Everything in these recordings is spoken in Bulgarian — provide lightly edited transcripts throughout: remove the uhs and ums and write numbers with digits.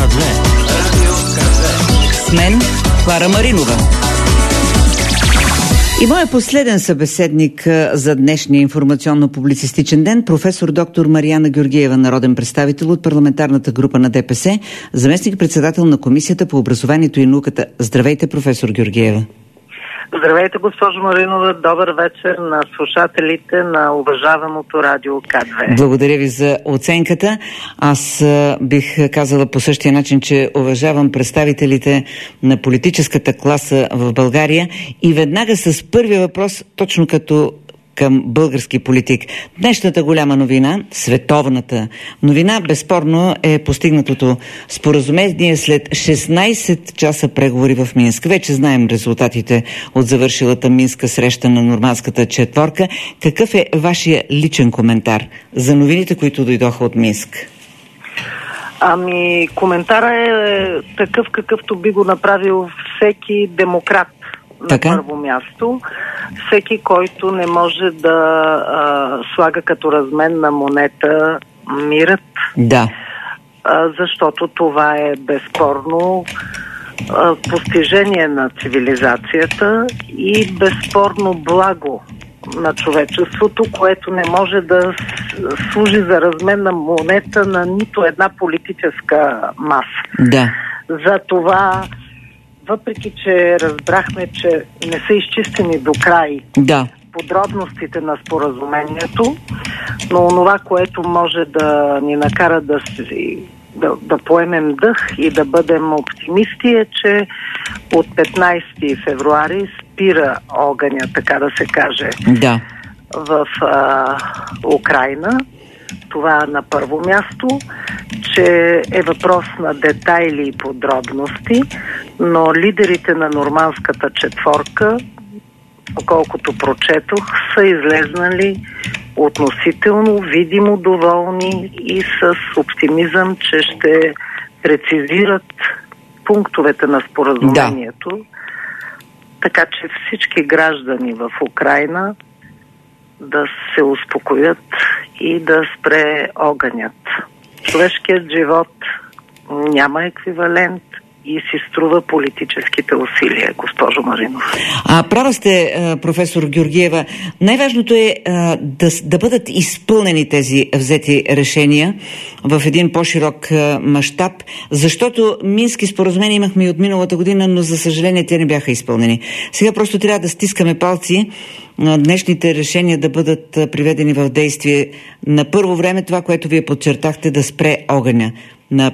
К2. Радио К2. С мен Клара Маринова. И моят последен събеседник за днешния информационно-публицистичен ден, професор доктор Мариана Георгиева, народен представител от парламентарната група на ДПС, заместник-председател на Комисията по образованието и науката. Здравейте, професор Георгиева. Здравейте, госпожо Маринова. Добър вечер на слушателите на уважаваното радио К2. Благодаря ви за оценката. Аз бих казала по същия начин, че уважавам представителите на политическата класа в България и веднага с първия въпрос, точно като към български политик. Днешната голяма новина, световната новина, безспорно е постигнатото споразумение след 16 часа преговори в Минск. Вече знаем резултатите от завършилата минска среща на нормандската четворка. Какъв е вашия личен коментар за новините, които дойдоха от Минск? Коментара е такъв, какъвто би го направил всеки демократ. На първо място, всеки, който не може да слага като разменна монета мирът, защото това е безспорно постижение на цивилизацията и безспорно благо на човечеството, което не може да служи за разменна монета на нито една политическа маса. За това, въпреки че разбрахме, че не са изчистени до край подробностите на споразумението, но това, което може да ни накара да поемем дъх и да бъдем оптимисти, е, че от 15 февруари спира огъня, така да се каже, в Украйна. Това на първо място, че е въпрос на детайли и подробности, но лидерите на нормандската четворка, колкото прочетох, са излезнали относително, видимо доволни и с оптимизъм, че ще прецизират пунктовете на споразумението, така че всички граждани в Украйна да се успокоят и да спре огънят. Човешкият живот няма еквивалент и си струва политическите усилия, госпожо Маринова. Права сте, професор Георгиева. Най-важното е да бъдат изпълнени тези взети решения в един по-широк мащаб, защото мински споразумения имахме и от миналата година, но за съжаление те не бяха изпълнени. Сега просто трябва да стискаме палци днешните решения да бъдат приведени в действие. На първо време това, което вие подчертахте, да спре огъня. На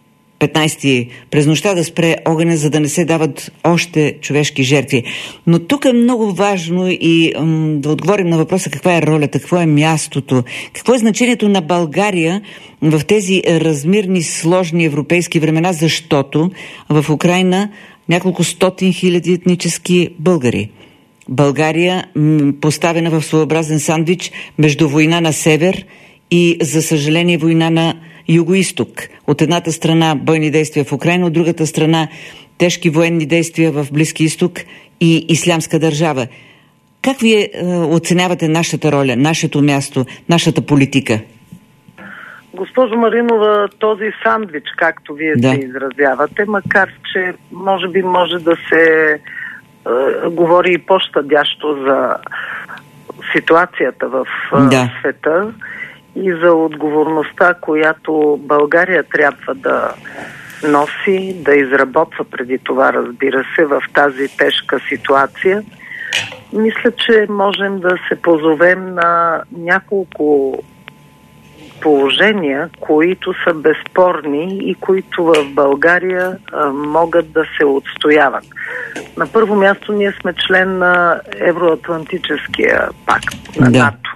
15 през нощта да спре огъня, за да не се дават още човешки жертви. Но тук е много важно и да отговорим на въпроса каква е ролята, какво е мястото, какво е значението на България в тези размирни, сложни европейски времена, защото в Украйна няколко стотин хиляди етнически българи. България поставена в своеобразен сандвич между война на север и, за съжаление, война на юго-исток. От едната страна бойни действия в Украйна, от другата страна тежки военни действия в Близки изток и Ислямска държава. Как вие оценявате нашата роля, нашето място, нашата политика? Госпожо Маринова, този сандвич, както вие се изразявате, макар че може би може да се говори и по-щадящо за ситуацията в света и за отговорността, която България трябва да носи, да изработва преди това, разбира се, в тази тежка ситуация. Мисля, че можем да се позовем на няколко положения, които са безспорни и които в България могат да се отстояват. На първо място ние сме член на Евроатлантическия пакт на НАТО.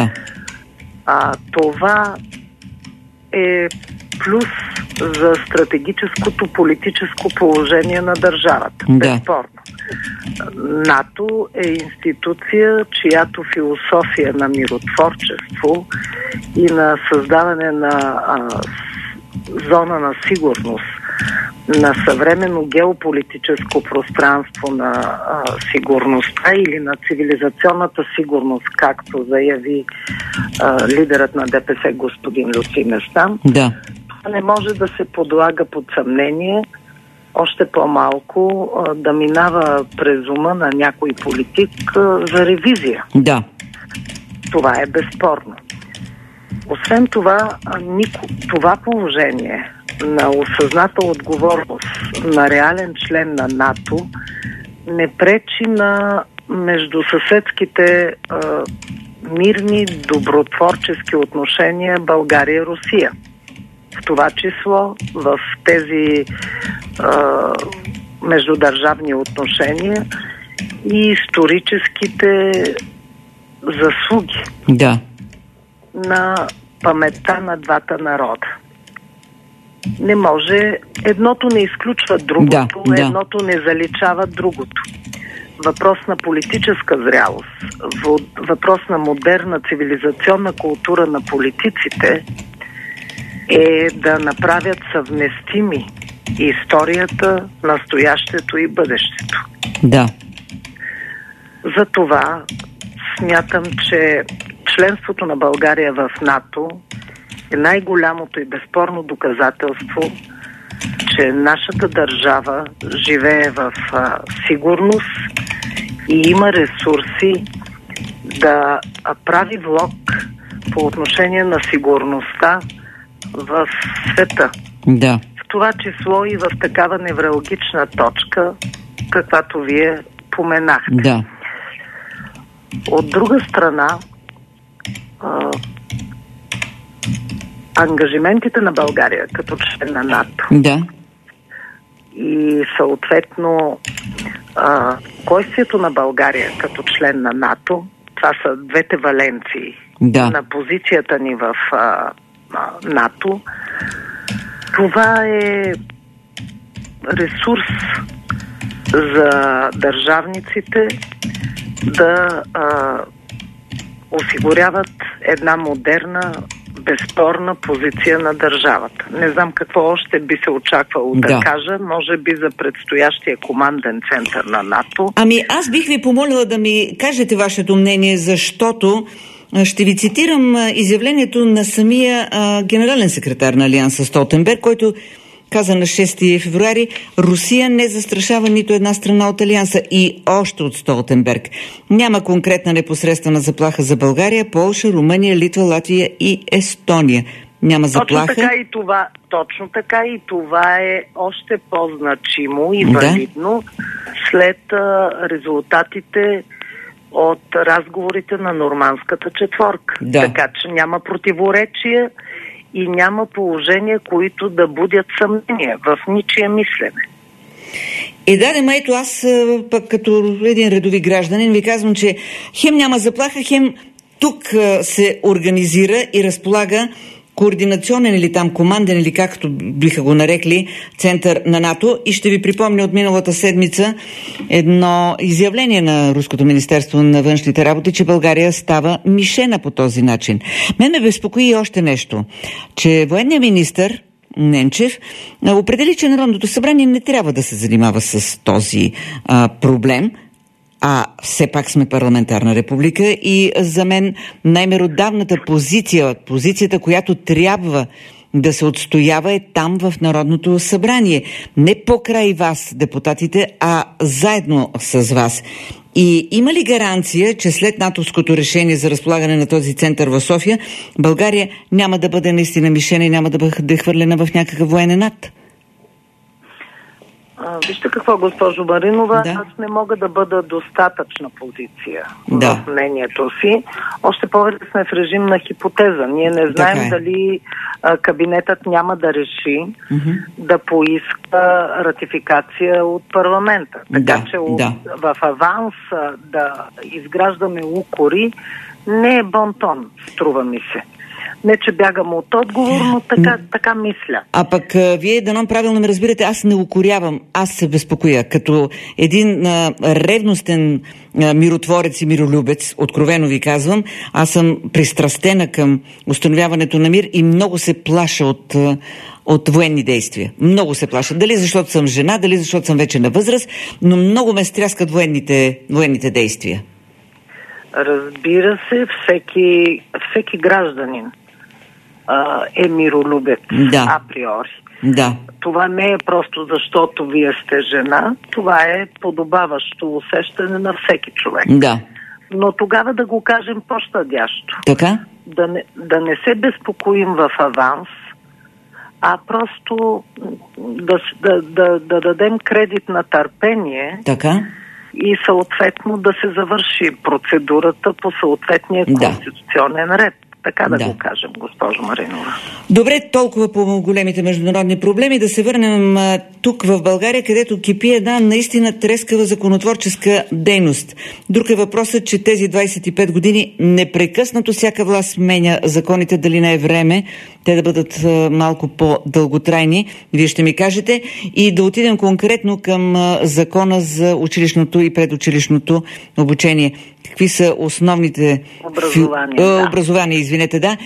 Това е плюс за стратегическото политическо положение на държавата. Безспорно. НАТО е институция, чиято философия на миротворчество и на създаване на зона на сигурност, на съвременно геополитическо пространство на сигурността или на цивилизационната сигурност, както заяви лидерът на ДПС господин Лютви Местан. не може да се подлага под съмнение, още по-малко да минава през ума на някой политик за ревизия. Да. Това е безспорно. Освен това, това положение на осъзната отговорност на реален член на НАТО не пречи на междусъседските мирни, добротворчески отношения България-Русия. В това число в тези междудържавни отношения и историческите заслуги на паметта на двата народа. Не може, едното не изключва другото, едното не заличава другото. Въпрос на политическа зрялост, въпрос на модерна цивилизационна култура на политиците е да направят съвместими историята, настоящето и бъдещето. Да. Затова смятам, че членството на България в НАТО е най-голямото и безспорно доказателство, че нашата държава живее в сигурност и има ресурси да прави влог по отношение на сигурността в света. Да. В това число и в такава невралгична точка, каквато вие поменахте. Да. От друга страна, ангажиментите на България като член на НАТО и съответно койствието на България като член на НАТО, това са двете валенции на позицията ни в НАТО, това е ресурс за държавниците да осигуряват една модерна, безспорна позиция на държавата. Не знам какво още би се очаквало да кажа, може би за предстоящия команден център на НАТО. Аз бих ви помолила да ми кажете вашето мнение, защото ще ви цитирам изявлението на самия генерален секретар на Алианса Столтенберг, който каза на 6 февруари: Русия не застрашава нито една страна от Алианса. И още от Столтенберг: няма конкретна непосредствена заплаха за България, Полша, Румъния, Литва, Латвия и Естония. Няма заплаха. Точно така и това е още по-значимо и валидно след резултатите от разговорите на Нормандската четворка. Така че няма противоречия и няма положения, които да будят съмнение в ничие мислене. Ето аз пък като един редови гражданин ви казвам, че хем няма заплаха, хем тук се организира и разполага координационен или там команден, или както биха го нарекли, център на НАТО. И ще ви припомня от миналата седмица едно изявление на Руското министерство на външните работи, че България става мишена по този начин. Мен ме безпокои и още нещо, че военният министър Ненчев определи, че Народното събрание не трябва да се занимава с този проблем, а все пак сме парламентарна република и за мен най-меродавната позицията, която трябва да се отстоява, е там в Народното събрание. Не покрай вас, депутатите, а заедно с вас. И има ли гаранция, че след натовското решение за разполагане на този център в София, България няма да бъде наистина мишена и няма да бъде хвърлена в някакъв военен акт? Вижте какво, госпожо Маринова, аз не мога да бъда достатъчна позиция в мнението си. Още повече сме в режим на хипотеза. Ние не знаем дали кабинетът няма да реши да поиска ратификация от парламента. Така че в аванс да изграждаме укори не е бон тон, струва ми се. Не, че бягам от отговор, но така мисля. А пък вие, дано правилно ме разбирате, аз не укорявам, аз се безпокоя. Като един ревностен миротворец и миролюбец, откровено ви казвам, аз съм пристрастена към установяването на мир и много се плаша от военни действия. Много се плаша. Дали защото съм жена, дали защото съм вече на възраст, но много ме стряскат военните действия. Разбира се, всеки гражданин е миролюбец априори. Да. Това не е просто защото вие сте жена, това е подобаващо усещане на всеки човек. Да. Но тогава да го кажем по-щадящо. Така? Да не се безпокоим в аванс, а просто да дадем кредит на търпение. Така? И съответно да се завърши процедурата по съответния конституционен ред. Така да го кажем, госпожо Маринова. Добре, толкова по големите международни проблеми. Да се върнем тук в България, където кипи една наистина трескава законотворческа дейност. Друг е въпросът, че тези 25 години непрекъснато всяка власт сменя законите, дали не е време те да бъдат малко по-дълготрайни. Вие ще ми кажете. И да отидем конкретно към закона за училищното и предучилищното обучение. Какви са основните... Образование, извинете, да.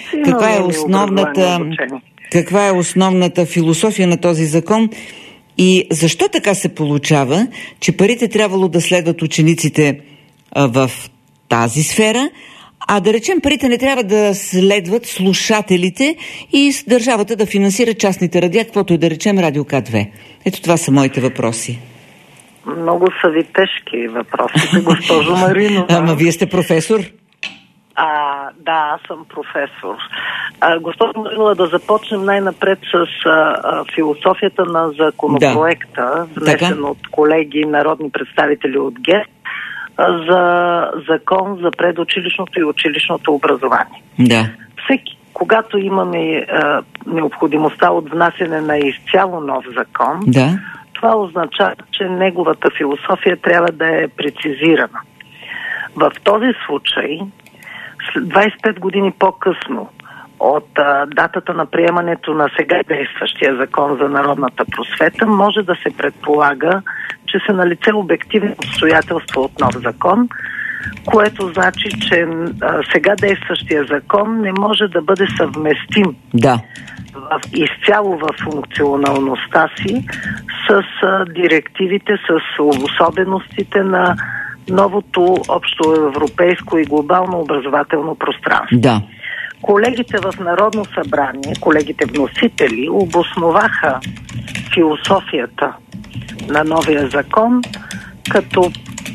Каква е основната философия на този закон и защо така се получава, че парите трябвало да следват учениците в тази сфера, а да речем парите не трябва да следват слушателите и държавата да финансира частните радиа, каквото и да речем Радио К2. Ето това са моите въпроси. Много са ви тежки въпросите, госпожо Маринова. Ама вие сте професор? Да, аз съм професор. Госпожо Маринова, да започнем най-напред с философията на законопроекта, внесен от колеги народни представители от ГЕРБ, за закон за предучилищното и училищното образование. Да. Когато имаме необходимостта от внасяне на изцяло нов закон, това означава, че неговата философия трябва да е прецизирана. В този случай, 25 години по-късно от датата на приемането на сега действащия закон за народната просвета, може да се предполага, че са налице обективни обстоятелства от нов закон, което значи, че сега действащия закон не може да бъде съвместим изцяло в функционалността си с директивите, с особеностите на новото общо европейско и глобално образователно пространство. Да. Колегите в Народно събрание, колегите вносители, обосноваха философията на новия закон като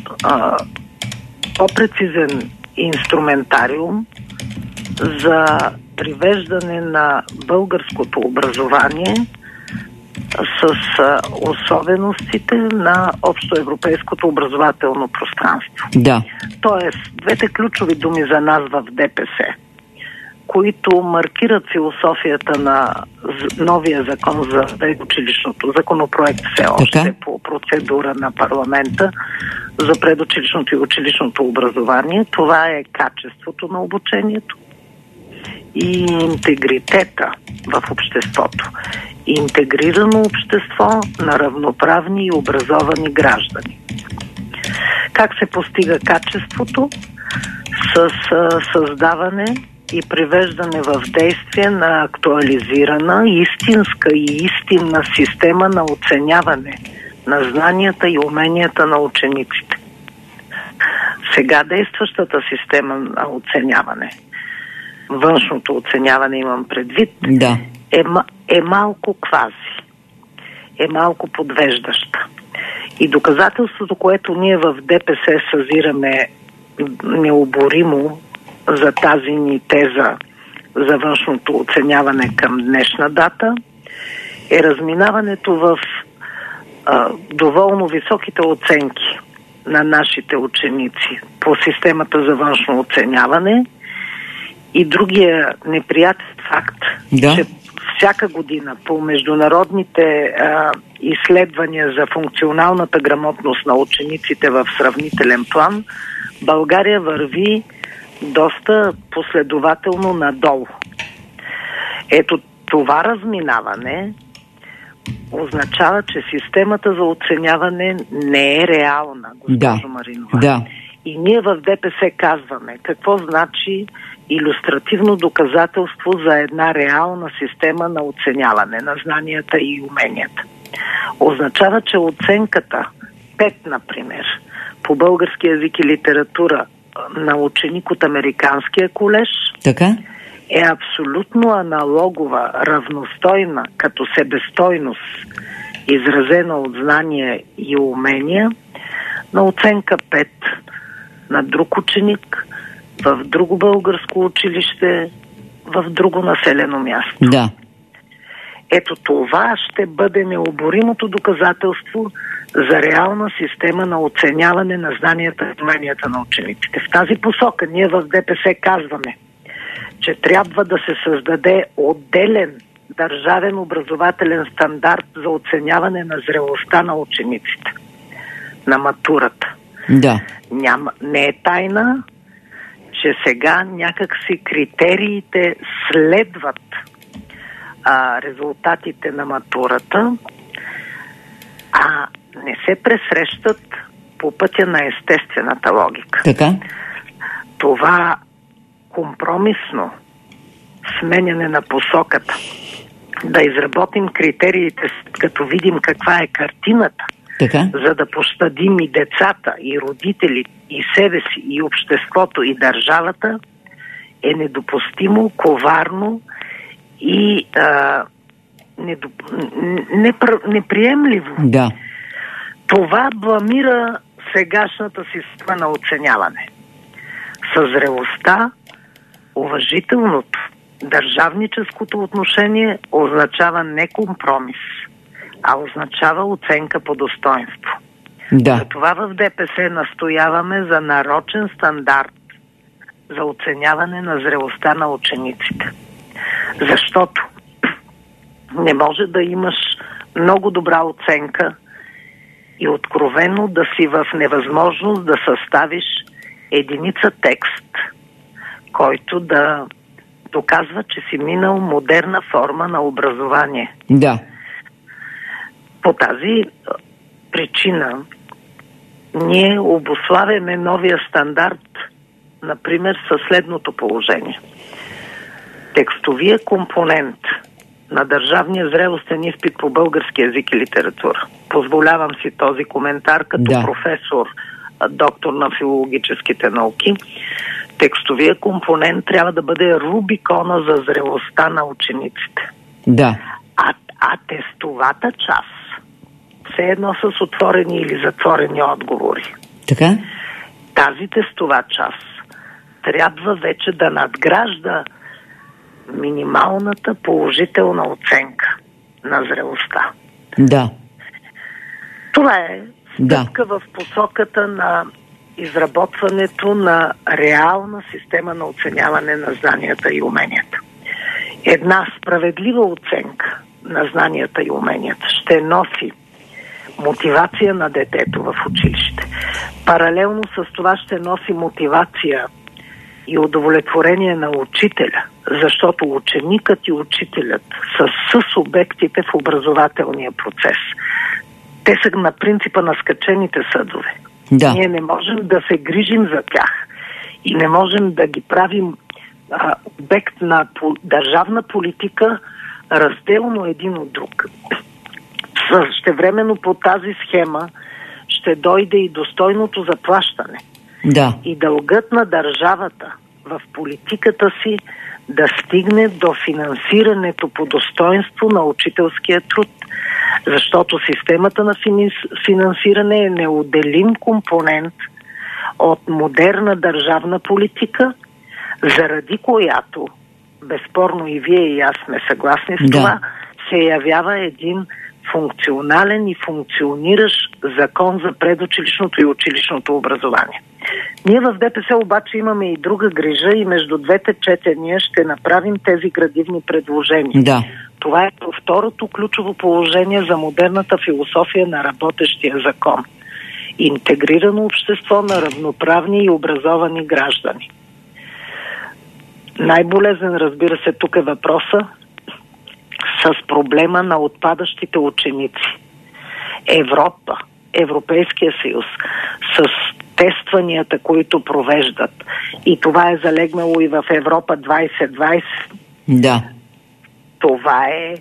по-прецизен инструментариум за привеждане на българското образование с особеностите на общоевропейското образователно пространство. Да. Тоест, двете ключови думи за нас в ДПС, които маркират философията на новия закон за предучилищното, законопроект все още по процедура на парламента за предучилищното и училищното образование. Това е качеството на обучението и интегритета в обществото. Интегрирано общество на равноправни и образовани граждани. Как се постига качеството? С създаване и привеждане в действие на актуализирана, истинска и истинна система на оценяване на знанията и уменията на учениците. Сега действащата система на оценяване, външното оценяване имам предвид, е малко квази, е малко подвеждаща. И доказателството, което ние в ДПС съзираме необоримо за тази ни теза за външното оценяване към днешна дата, е разминаването в доволно високите оценки на нашите ученици по системата за външно оценяване и другия неприятен факт, че всяка година по международните изследвания за функционалната грамотност на учениците в сравнителен план, България върви доста последователно надолу. Ето това разминаване означава, че системата за оценяване не е реална, госпожо Маринова. Да. И ние в ДПС казваме какво значи илюстративно доказателство за една реална система на оценяване на знанията и уменията. Означава, че оценката 5, например, по български език и литература на ученик от Американския колеж е абсолютно аналогова, равностойна като себестойност, изразена от знания и умения, на оценка 5 на друг ученик в друго българско училище, в друго населено място. Да. Ето това ще бъде необоримото доказателство за реална система на оценяване на знанията и уменията на учениците. В тази посока ние в ДПС казваме, че трябва да се създаде отделен държавен образователен стандарт за оценяване на зрелостта на учениците, на матурата. Да. Не е тайна, че сега някакси критериите следват резултатите на матурата, а не се пресрещат по пътя на естествената логика. Така? Това компромисно сменяне на посоката, да изработим критериите, като видим каква е картината, така? За да пощадим и децата, и родители, и себе си, и обществото, и държавата, е недопустимо, коварно и неприемливо. Да. Това бламира сегашната система на оценяване. Със зрелостта, уважителното, държавническото отношение означава не компромис, а означава оценка по достоинство. Да. Затова в ДПС настояваме за нарочен стандарт за оценяване на зрелостта на учениците. Защото не може да имаш много добра оценка и откровено да си в невъзможност да съставиш единица текст, който да доказва, че си минал модерна форма на образование. Да. По тази причина ние обуславяме новия стандарт, например, със следното положение. Текстовия компонент на държавния зрелостен изпит по български език и литература. Позволявам си този коментар като професор, доктор на филологическите науки. Текстовия компонент трябва да бъде рубикона за зрелостта на учениците. Да. А тестовата част, все едно с отворени или затворени отговори. Така? Тази тестова част трябва вече да надгражда минималната положителна оценка на зрелостта. Да. Това е стъпка в посоката на изработването на реална система на оценяване на знанията и уменията. Една справедлива оценка на знанията и уменията ще носи мотивация на детето в училище. Паралелно с това ще носи мотивация и удовлетворение на учителя, защото ученикът и учителят са съсубектите в образователния процес. Те са на принципа на скачените съдове. Да. Ние не можем да се грижим за тях и не можем да ги правим обект на държавна политика разделно един от друг. Същевременно по тази схема ще дойде и достойното заплащане. Да. И дългът на държавата в политиката си да стигне до финансирането по достоинство на учителския труд. Защото системата на финансиране е неотделим компонент от модерна държавна политика, заради която, безспорно и вие и аз сме съгласни с това, се явява един функционален и функциониращ закон за предучилищното и училищното образование. Ние в ДПС обаче имаме и друга грижа и между двете четения ще направим тези градивни предложения. Да. Това е второто ключово положение за модерната философия на работещия закон. Интегрирано общество на равноправни и образовани граждани. Най-болезнен, разбира се, тук е въпроса с проблема на отпадащите ученици. Европа, Европейския съюз, с тестванията, които провеждат. И това е залегнало и в Европа 2020. Да. Това е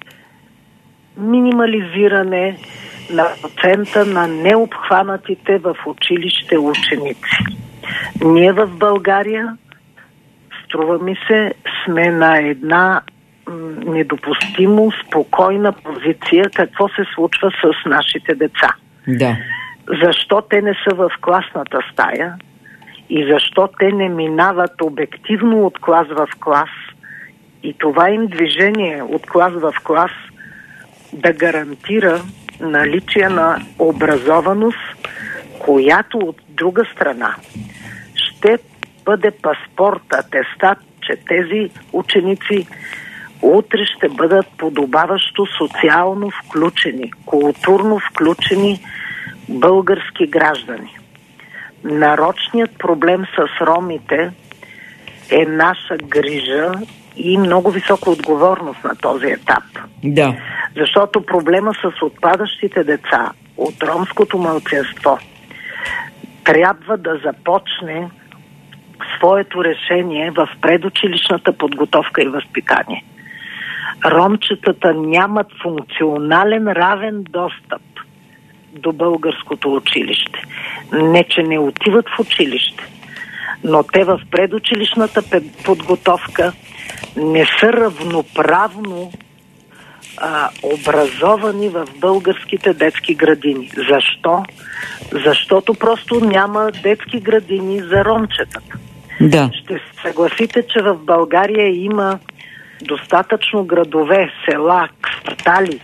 минимализиране на процента на необхванатите в училище ученици. Ние в България, струва ми се, сме на една недопустимо спокойна позиция какво се случва с нашите деца. Да. Защо те не са в класната стая и защо те не минават обективно от клас в клас и това им движение от клас в клас да гарантира наличие на образованост, която от друга страна ще бъде паспорт, атестат, че тези ученици утре ще бъдат подобаващо социално включени, културно включени български граждани. Нарочният проблем с ромите е наша грижа и много висока отговорност на този етап. Да. Защото проблема с отпадащите деца от ромското малцинство трябва да започне своето решение в предучилищната подготовка и възпитание. Ромчетата нямат функционален равен достъп до българското училище. Не, че не отиват в училище, но те в предучилищната подготовка не са равноправно образовани в българските детски градини. Защо? Защото просто няма детски градини за ромчетата. Да. Ще се съгласите, че в България има достатъчно градове, села, квартали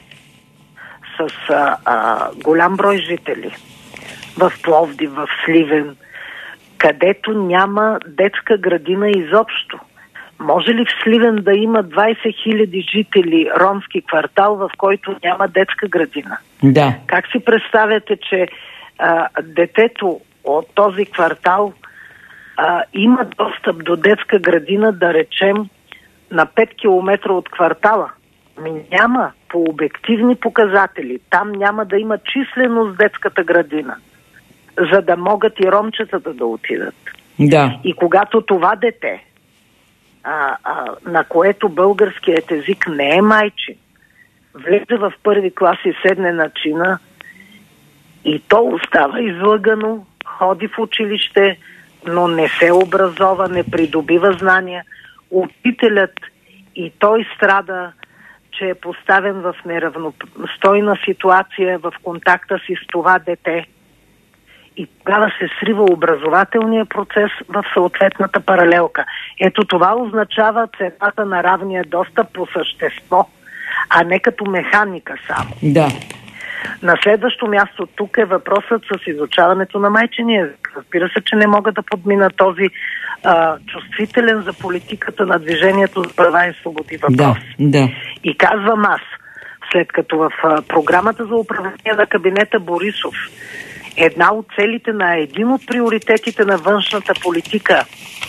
с голям брой жители. В Пловдив, в Сливен, където няма детска градина изобщо. Може ли в Сливен да има 20 000 жители ромски квартал, в който няма детска градина? Да. Как си представяте, че детето от този квартал има достъп до детска градина, да речем, на 5 км от квартала? Няма по обективни показатели. Там няма да има численост детската градина, за да могат и ромчетата да отидат. Да. И когато това дете, на което българският език не е майчин, влезе в първи клас и седне на чина, и то остава излъгано, ходи в училище, но не се образова, не придобива знания. Учителят и той страда, че е поставен в неравностойна ситуация в контакта си с това дете. И тогава се срива образователния процес в съответната паралелка. Ето това означава цената на равния достъп по същество, а не като механика само. Да. На следващо място тук е въпросът с изучаването на майчиния език. Разбира се, че не мога да подмина този чувствителен за политиката на Движението за права и свободи въпрос. Да. И казвам аз, след като в програмата за управление на кабинета Борисов една от целите на един от приоритетите на външната политика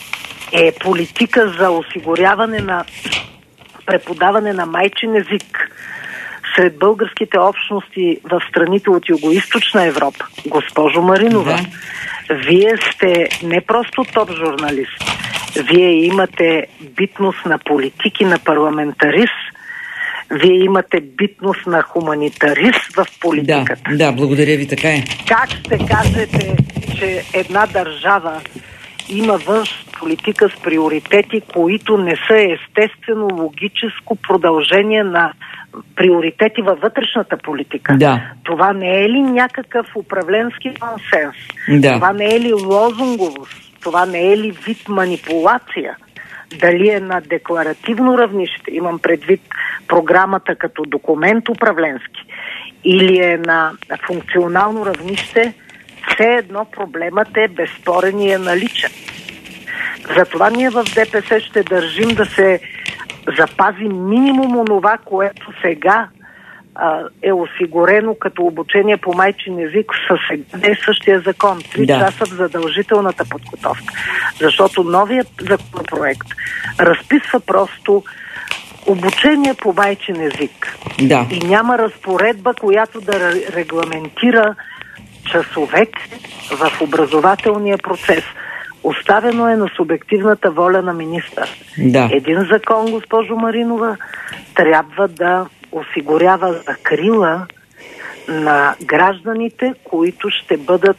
е политика за осигуряване на преподаване на майчин език сред българските общности в страните от Югоизточна Европа. Госпожо Маринова, вие сте не просто топ журналист, вие имате битност на политики, на парламентарист, вие имате битност на хуманитарист в политиката. Да, благодаря ви, така е. Как ще кажете, че една държава има външна политика с приоритети, които не са естествено логическо продължение на приоритети във вътрешната политика? Да. Това не е ли някакъв управленски нонсенс? Да. Това не е ли лозунговост? Това не е ли вид манипулация? Дали е на декларативно равнище, имам предвид програмата като документ управленски, или е на функционално равнище, все едно проблемът е безспорен и е наличен. Затова ние в ДПС ще държим да се запази минимум онова, което сега е осигурено като обучение по майчин език със действащия закон. 3 часа в задължителната подготовка. Защото новият законопроект разписва просто обучение по майчин език. Да. И няма разпоредба, която да регламентира часовете в образователния процес. Оставено е на субективната воля на министър. Да. Един закон, госпожо Маринова, трябва да осигурява закрила на гражданите, които ще бъдат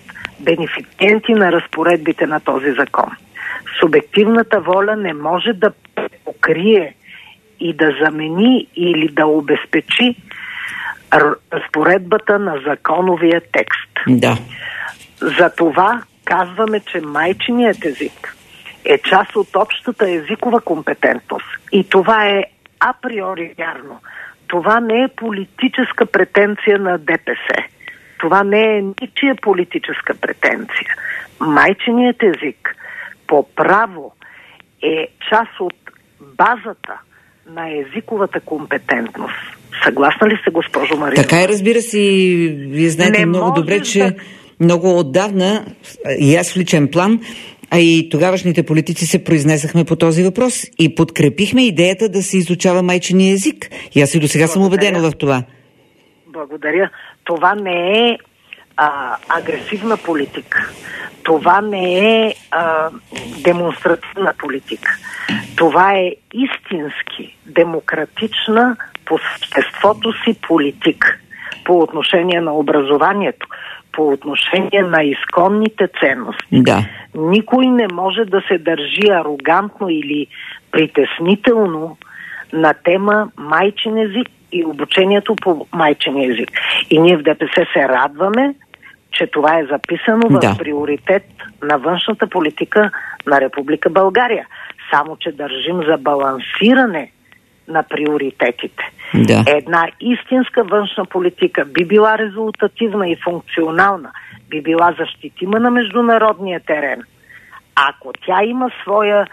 бенефициенти на разпоредбите на този закон. Субективната воля не може да покрие покрие и да замени или да обезпечи разпоредбата на законовия текст. Да. Затова казваме, че майчиният език е част от общата езикова компетентност. И това е априори вярно. Това не е политическа претенция на ДПС. Това не е ничия политическа претенция. Майчиният език по право е част от базата на езиковата компетентност. Съгласна ли сте, госпожо Маринова? Така е, разбира се, и вие знаете много добре, че много отдавна, и аз в личен план, а и тогавашните политици се произнесахме по този въпрос и подкрепихме идеята да се изучава майчиния език. И аз и до сега съм убедена в това. Благодаря. Това не е агресивна политика. Това не е демонстративна политика. Това е истински демократична по съществото си политика по отношение на образованието, по отношение на изконните ценности. Да. Никой не може да се държи арогантно или притеснително на тема майчин език и обучението по майчин език. И ние в ДПС се радваме, че това е записано в приоритет на външната политика на Република България. Само че държим за балансиране на приоритетите. Да. Една истинска външна политика би била резултативна и функционална, би била защитима на международния терен, ако тя има своя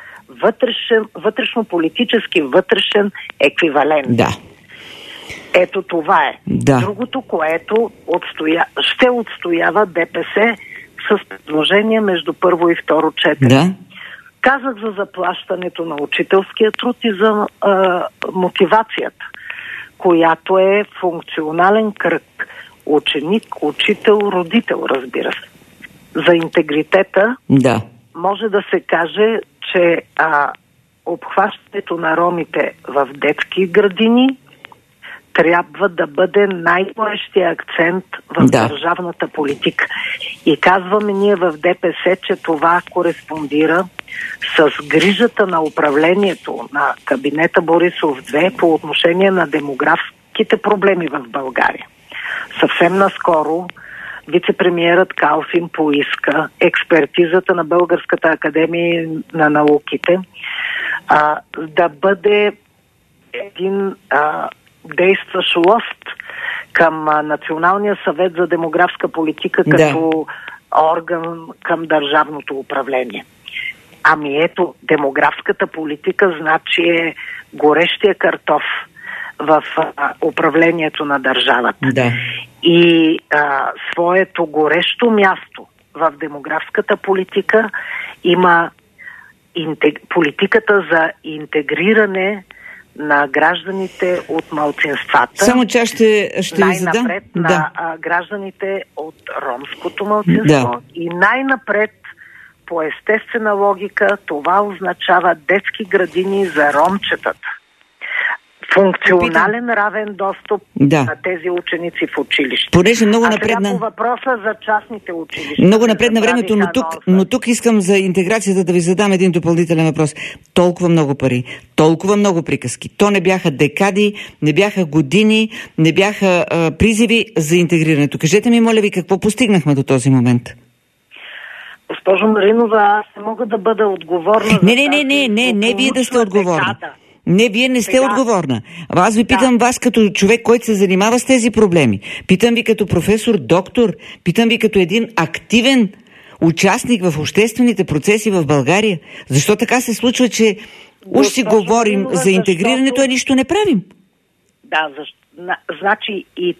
вътрешно-политически вътрешен еквивалент. Да. Ето това е. Да. Другото, което ще отстоява ДПС с предложение между първо и второ четене. Да. Казах за заплащането на учителския труд и за мотивацията, която е функционален кръг. Ученик, учител, родител, разбира се. За интегритета може да се каже, че обхващането на ромите в детски градини трябва да бъде най-горещия акцент в държавната политика. И казваме ние в ДПС, че това кореспондира с грижата на управлението на кабинета Борисов 2 по отношение на демографските проблеми в България. Съвсем наскоро вице-премиерът Калфин поиска експертизата на Българската академия на науките да бъде един действащ лост към Националния съвет за демографска политика като орган към държавното управление. Ами ето, демографската политика значи е горещия картоф в управлението на държавата. Да. И своето горещо място в демографската политика има политиката за интегриране на гражданите от малцинствата. Само че ще ви задам. Най-напред на гражданите от ромското малцинство и най-напред по естествена логика това означава детски градини за ромчетата. Функционален равен достъп на тези ученици в училище. Понеже много напредна... по въпроса за частните училища. Много напредна времето, но тук искам за интеграцията да ви задам един допълнителен въпрос. Толкова много пари, толкова много приказки. То не бяха декади, не бяха години, не бяха призиви за интегрирането. Кажете ми, моля ви, какво постигнахме до този момент? Госпожо Маринова, аз не мога да бъда отговорна Не, вие да сте отговорна. Не, вие не сте отговорна. Аз ви питам вас като човек, който се занимава с тези проблеми. Питам ви като професор, доктор. Питам ви като един активен участник в обществените процеси в България. Защо така се случва, че уж си говорим за интегрирането, а нищо не правим? Да, значи и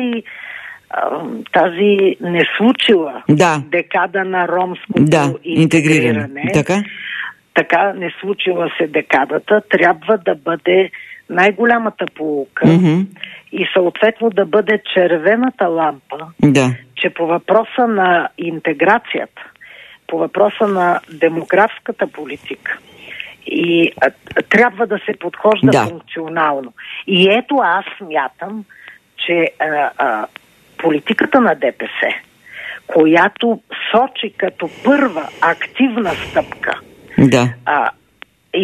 тази не случила декада на ромското интегриране. Така не случила се декадата, трябва да бъде най-голямата поука и съответно да бъде червената лампа, че по въпроса на интеграцията, по въпроса на демографската политика и трябва да се подхожда функционално. И ето аз смятам, че политиката на ДПС, която сочи като първа активна стъпка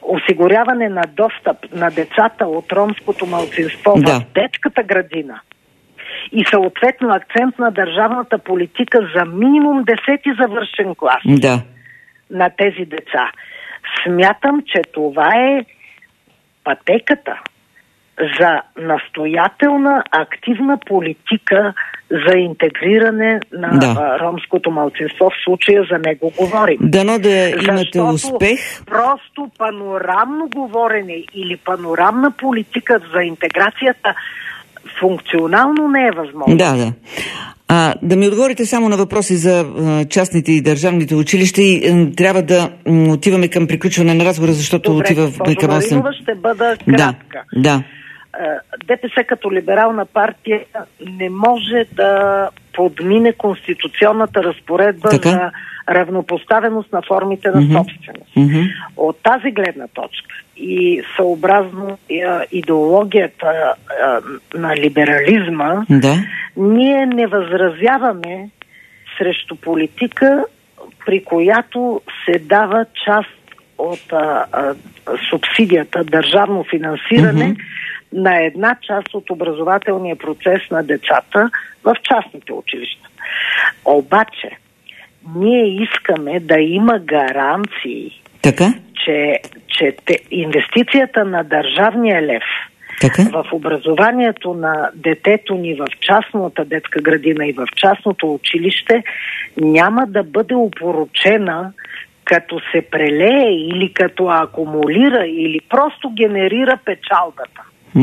осигуряване на достъп на децата от ромското малцинство в детската градина и съответно акцент на държавната политика за минимум 10-ти завършен клас на тези деца. Смятам, че това е пътеката за настоятелна, активна политика за интегриране на ромското малцинство. В случая за него говорим. Дано да имате успех. Просто панорамно говорене или панорамна политика за интеграцията функционално не е възможно. Да ми отговорите само на въпроси за частните и държавните училища и трябва да отиваме към приключване на разговора, защото отива към 8. Ще бъда кратка. ДПС като либерална партия не може да подмине конституционната разпоредба за равнопоставеност на формите на собственост. От тази гледна точка и съобразно идеологията на либерализма, ние не възразяваме срещу политика, при която се дава част от субсидията, държавно финансиране на една част от образователния процес на децата в частните училища. Обаче, ние искаме да има гаранции, че инвестицията на държавния лев в образованието на детето ни в частната детска градина и в частното училище няма да бъде опорочена като се прелее или като акумулира или просто генерира печалбата.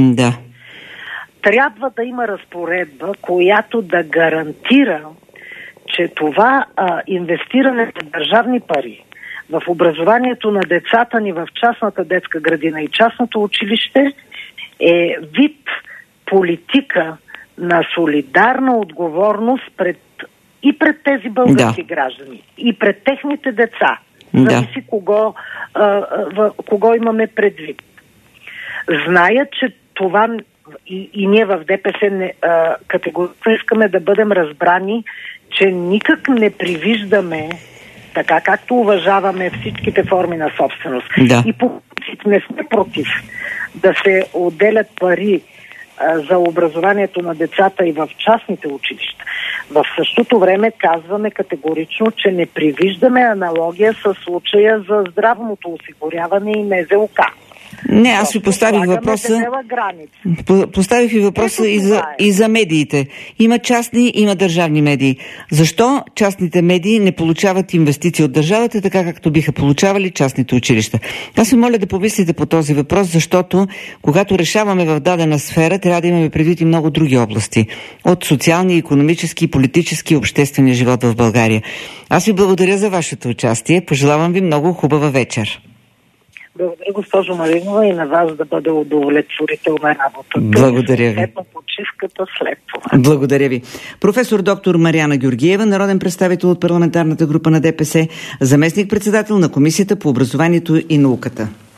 Трябва да има разпоредба, която да гарантира, че това инвестиране на държавни пари в образованието на децата ни в частната детска градина и частното училище е вид политика на солидарна отговорност пред тези български граждани и пред техните деца. Зависи кого имаме предвид. Зная, че това и ние в ДПС категорично искаме да бъдем разбрани, че никак не привиждаме, така както уважаваме всичките форми на собственост. И по принцип не сме против да се отделят пари за образованието на децата и в частните училища. В същото време казваме категорично, че не привиждаме аналогия с случая за здравното осигуряване и НЗОК. Не, аз ви поставих въпроса. Поставих ви въпроса и за медиите. Има частни, има държавни медии. Защо частните медии не получават инвестиции от държавата, така както биха получавали частните училища? Аз ви моля да помислите по този въпрос, защото когато решаваме в дадена сфера, трябва да имаме предвид и много други области. От социалния, икономически, политически и обществения живот в България. Аз ви благодаря за вашето участие. Пожелавам ви много хубава вечер. Благодаря, госпожо Маринова, и на вас да бъде удовлетворителна работата. Благодаря ви. Почивката след това. Благодаря ви. Професор доктор Мариана Георгиева, народен представител от парламентарната група на ДПС, заместник-председател на Комисията по образованието и науката.